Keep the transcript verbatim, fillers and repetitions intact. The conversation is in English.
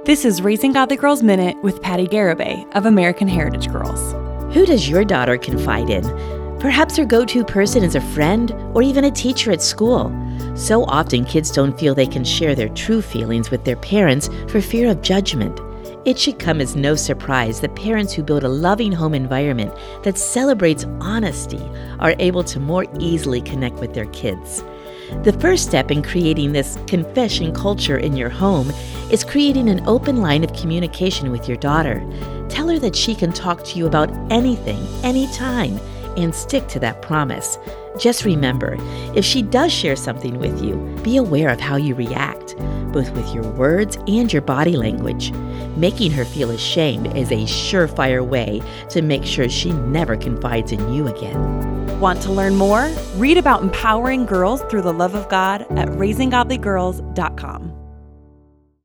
This is Raising Godly Girls Minute with Patty Garibay of American Heritage Girls. Who does your daughter confide in? Perhaps her go-to person is a friend or even a teacher at school. So often kids don't feel they can share their true feelings with their parents for fear of judgment. It should come as no surprise that parents who build a loving home environment that celebrates honesty are able to more easily connect with their kids. The first step in creating this confession culture in your home is creating an open line of communication with your daughter. Tell her that she can talk to you about anything, anytime, and stick to that promise. Just remember, if she does share something with you, be aware of how you react, both with your words and your body language. Making her feel ashamed is a surefire way to make sure she never confides in you again. Want to learn more? Read about empowering girls through the love of God at raising godly girls dot com.